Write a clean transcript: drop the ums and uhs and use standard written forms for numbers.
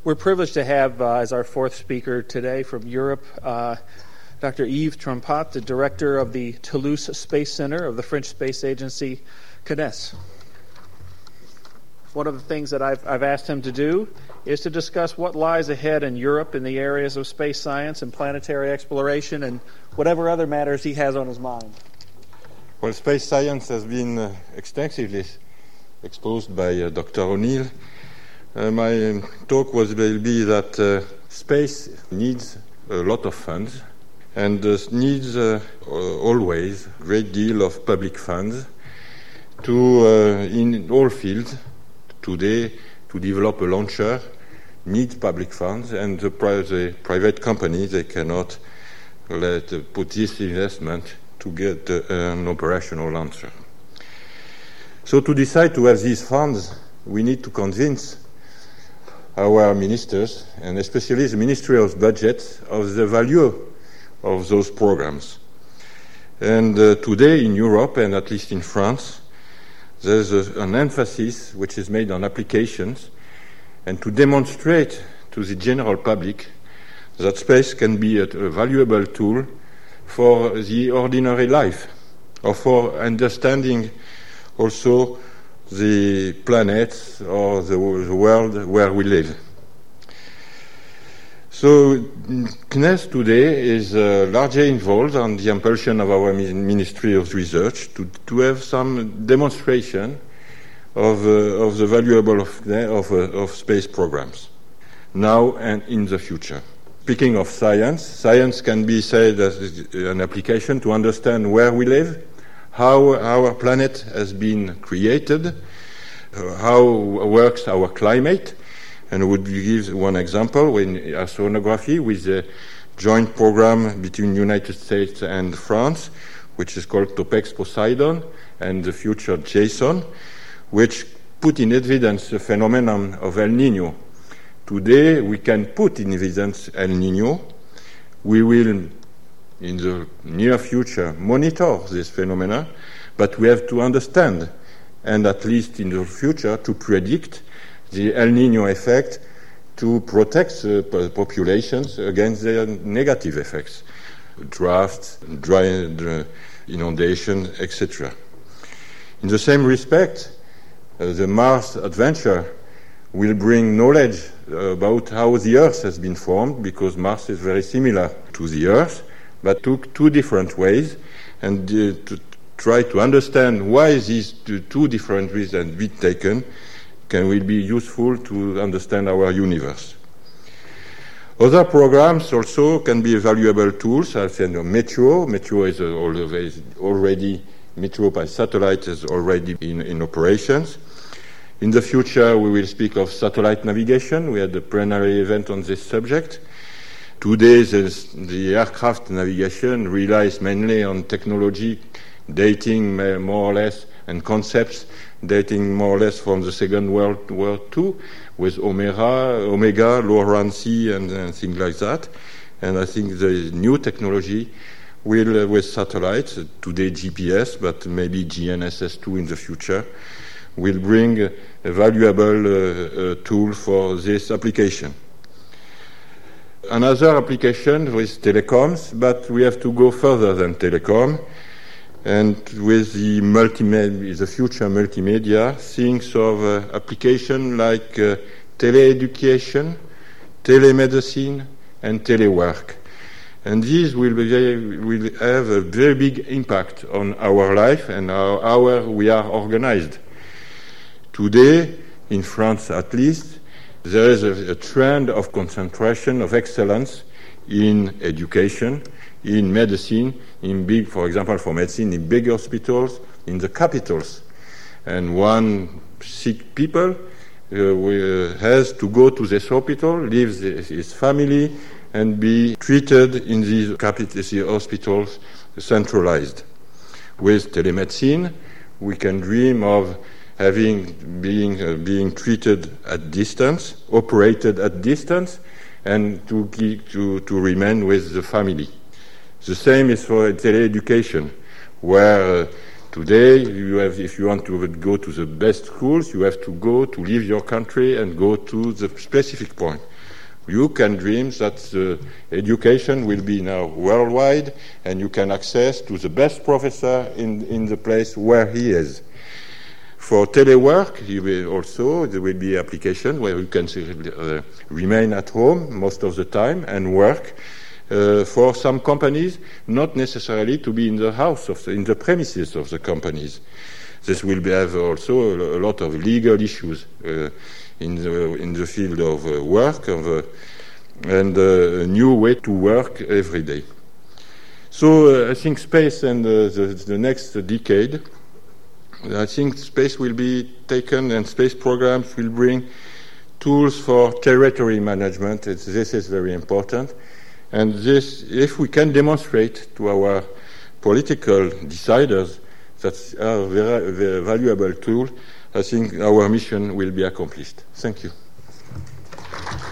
We're privileged to have as our fourth speaker today from Europe, Dr. Yves Trompat, the director of the Toulouse Space Center of the French space agency CNES. One of the things that I've asked him to do is to discuss what lies ahead in Europe in the areas of space science and planetary exploration and whatever other matters he has on his mind. Well, space science has been extensively exposed by Dr. O'Neill. My talk will be that space needs a lot of funds and needs always a great deal of public funds to in all fields. Today, to develop a launcher needs public funds, and the private companies, they cannot put this investment to get an operational launcher. So to decide to have these funds, we need to convince our ministers, and especially the Ministry of Budget, of the value of those programs. And today in Europe, and at least in France, there's an emphasis which is made on applications and to demonstrate to the general public that space can be a valuable tool for the ordinary life, or for understanding also the planets or the world where we live. So CNES today is largely involved on the impulsion of our Ministry of Research to have some demonstration of the valuable of space programs now and in the future. Speaking of science, science can be said as an application to understand where we live, how our planet has been created, how works our climate. And I would give one example in oceanography with a joint program between United States and France, which is called TOPEX Poseidon, and the future JSON, which put in evidence the phenomenon of El Niño. Today, we can put in evidence El Niño. We will, in the near future, monitor this phenomenon, but we have to understand, and at least in the future, to predict the El Niño effect to protect the populations against their negative effects, drought, dry inundation, etc. In the same respect, the Mars adventure will bring knowledge about how the Earth has been formed, because Mars is very similar to the Earth, but took two different ways, and to try to understand why these two different ways have been taken will be useful to understand our universe. Other programs also can be valuable tools. I'll say Meteo. Meteo is already, Meteo by satellite is already in operations. In the future, we will speak of satellite navigation. We had a plenary event on this subject. Today, the aircraft navigation relies mainly on technology dating more or less, and concepts dating more or less from the Second World War II, with Omega, Low-Rancy, and things like that. And I think the new technology will, with satellites, today GPS, but maybe GNSS2 in the future, will bring a valuable tool for this application. Another application with telecoms, but we have to go further than telecom. And with the future multimedia, things of application like teleeducation, telemedicine, and telework. And these will have a very big impact on our life and how we are organized. Today, in France at least, there is a trend of concentration of excellence in education, in medicine, for example, for medicine, in big hospitals, in the capitals. And one sick people has to go to this hospital, leave his family, and be treated in these hospitals centralized. With telemedicine, we can dream of being treated at distance, operated at distance, and to remain with the family. The same is for teleeducation, where Today, if you want to go to the best schools, you have to leave your country and go to the specific point. You can dream that the education will be now worldwide, and you can access to the best professor in the place where he is. For telework, there will be application where you can remain at home most of the time and work. For some companies, not necessarily to be in the house, in the premises of the companies. This will have also a lot of legal issues in the field of work and a new way to work every day. So I think space and the next decade, I think space will be taken and space programs will bring tools for territory management. This is very important. And this, if we can demonstrate to our political deciders that are a very valuable tool, I think our mission will be accomplished. Thank you.